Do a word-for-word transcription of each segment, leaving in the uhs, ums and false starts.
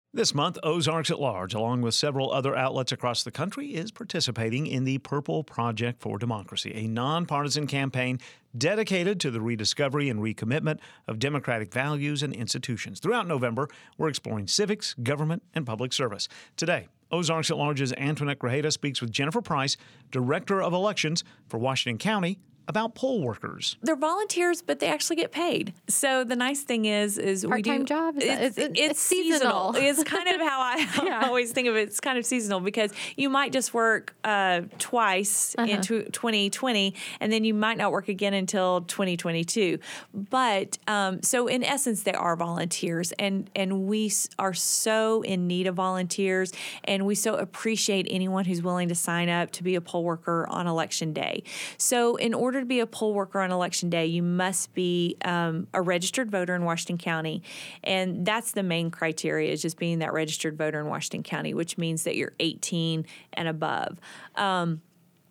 This month, Ozarks at Large, along with several other outlets across the country, is participating in the Purple Project for Democracy, a nonpartisan campaign dedicated to the rediscovery and recommitment of democratic values and institutions. Throughout November, we're exploring civics, government, and public service. Today, Ozarks at Large's Antoinette Grajeda speaks with Jennifer Price, Director of Elections for Washington County, about poll workers. They're volunteers, but they actually get paid. So the nice thing is, is we do part-time job. Is that, it's, it's, it's, it's seasonal. It's kind of how I Yeah. always think of it. It's kind of seasonal because you might just work uh, twice Uh-huh. in twenty twenty, and then you might not work again until twenty twenty-two. But um, so in essence, they are volunteers, and and we s- are so in need of volunteers, and we so appreciate anyone who's willing to sign up to be a poll worker on election day. So in order to be a poll worker on election day, you must be um, a registered voter in Washington County. And that's the main criteria, is just being that registered voter in Washington County, which means that you're eighteen and above. Um,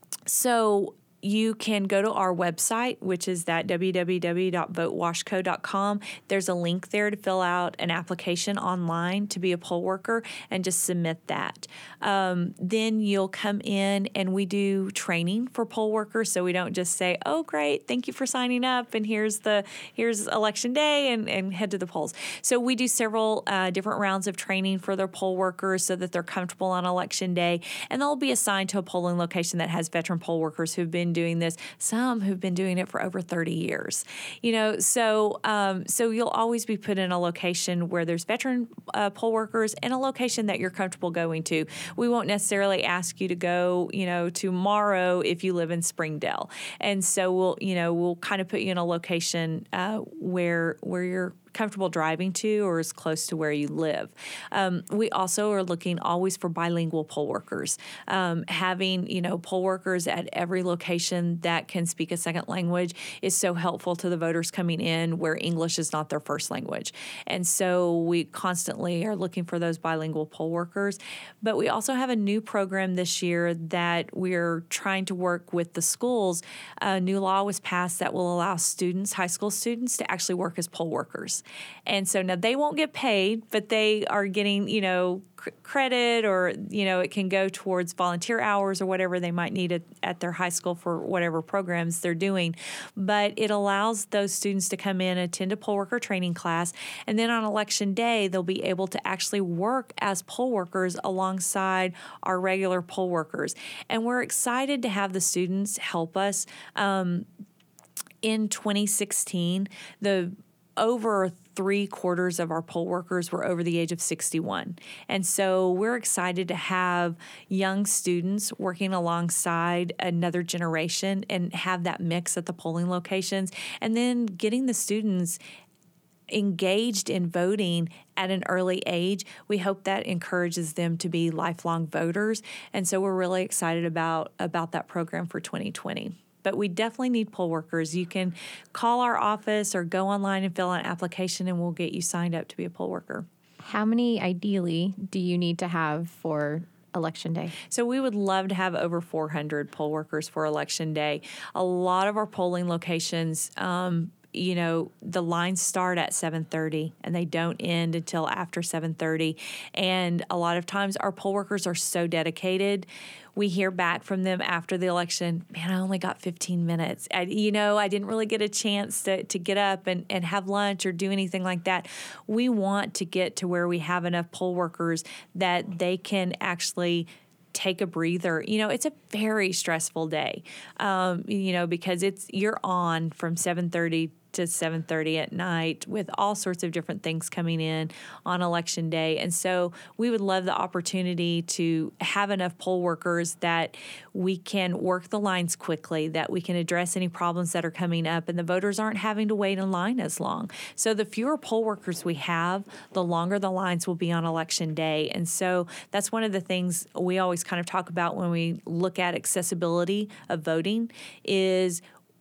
so you can go to our website, which is that w w w dot vote washco dot com. There's a link there to fill out an application online to be a poll worker and just submit that. Um, then you'll come in and we do training for poll workers. So we don't just say, oh, great, thank you for signing up, and here's the here's election day, and, and head to the polls. So we do several uh, different rounds of training for their poll workers so that they're comfortable on election day. And they'll be assigned to a polling location that has veteran poll workers who've been doing this, some who've been doing it for over thirty years. You know, so um, so you'll always be put in a location where there's veteran uh, poll workers and a location that you're comfortable going to. We won't necessarily ask you to go, you know, tomorrow if you live in Springdale. And so we'll, you know, we'll kind of put you in a location uh, where where you're comfortable driving to or as close to where you live. Um, we also are looking always for bilingual poll workers. Um, having, you know, poll workers at every location that can speak a second language is so helpful to the voters coming in where English is not their first language. And so we constantly are looking for those bilingual poll workers. But we also have a new program this year that we're trying to work with the schools. A new law was passed that will allow students, high school students, to actually work as poll workers. And so now they won't get paid, but they are getting, you know, cr- credit, or, you know, it can go towards volunteer hours or whatever they might need at, at their high school for whatever programs they're doing. But it allows those students to come in, attend a poll worker training class, and then on election day, they'll be able to actually work as poll workers alongside our regular poll workers. And we're excited to have the students help us. Um, in twenty sixteen, the over three quarters of our poll workers were over the age of sixty-one. And so we're excited to have young students working alongside another generation and have that mix at the polling locations, and then getting the students engaged in voting at an early age. We hope that encourages them to be lifelong voters. And so we're really excited about, about that program for twenty twenty. But we definitely need poll workers. You can call our office or go online and fill out an application, and we'll get you signed up to be a poll worker. How many, ideally, do you need to have for election day? So we would love to have over four hundred poll workers for election day. A lot of our polling locations, um, you know, the lines start at seven thirty and they don't end until after seven thirty. And a lot of times our poll workers are so dedicated. We hear back from them after the election, man, I only got fifteen minutes. I, you know, I didn't really get a chance to, to get up and, and have lunch or do anything like that. We want to get to where we have enough poll workers that they can actually take a breather. You know, it's a very stressful day, um, you know, because it's you're on from seven thirty to seven thirty at night with all sorts of different things coming in on election day. And so we would love the opportunity to have enough poll workers that we can work the lines quickly, that we can address any problems that are coming up, and the voters aren't having to wait in line as long. So the fewer poll workers we have, the longer the lines will be on election day. And so that's one of the things we always kind of talk about when we look at accessibility of voting is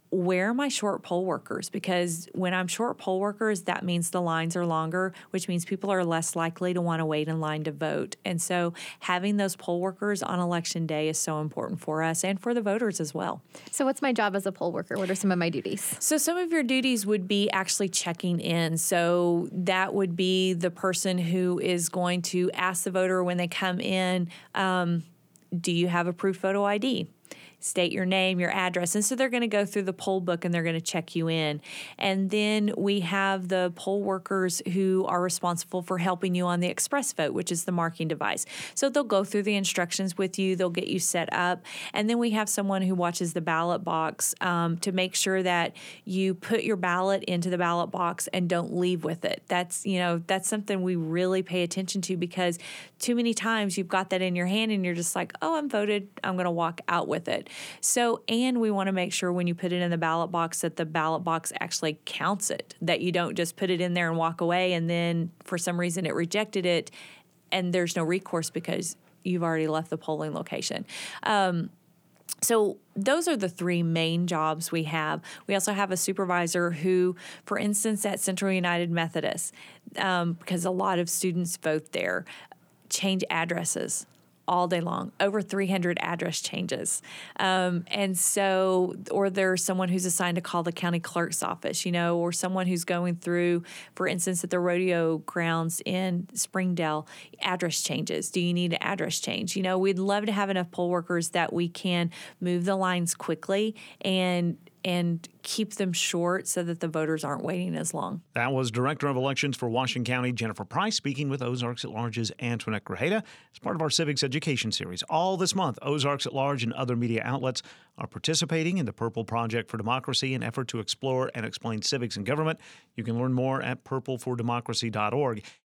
where are my short poll workers? Because when I'm short poll workers, that means the lines are longer, which means people are less likely to want to wait in line to vote. And so having those poll workers on election day is so important for us and for the voters as well. So what's my job as a poll worker? What are some of my duties? So some of your duties would be actually checking in. So that would be the person who is going to ask the voter when they come in, um, do you have a proof photo I D? State your name, your address. And so they're going to go through the poll book and they're going to check you in. And then we have the poll workers who are responsible for helping you on the express vote, which is the marking device. So they'll go through the instructions with you. They'll get you set up. And then we have someone who watches the ballot box um, to make sure that you put your ballot into the ballot box and don't leave with it. That's, you know, that's something we really pay attention to, because too many times you've got that in your hand and you're just like, oh, I'm voted, I'm going to walk out with it. So, and we want to make sure when you put it in the ballot box that the ballot box actually counts it, that you don't just put it in there and walk away and then for some reason it rejected it and there's no recourse because you've already left the polling location. Um, So those are the three main jobs we have. We also have a supervisor who, for instance, at Central United Methodist, um, because a lot of students vote there, change addresses all day long, over three hundred address changes. Um, and so, or there's someone who's assigned to call the county clerk's office, you know, or someone who's going through, for instance, at the rodeo grounds in Springdale, address changes. Do you need an address change? You know, we'd love to have enough poll workers that we can move the lines quickly and and keep them short so that the voters aren't waiting as long. That was Director of Elections for Washington County, Jennifer Price, speaking with Ozarks at Large's Antoinette Grajeda as part of our Civics Education Series. All this month, Ozarks at Large and other media outlets are participating in the Purple Project for Democracy, an effort to explore and explain civics and government. You can learn more at purple for democracy dot org.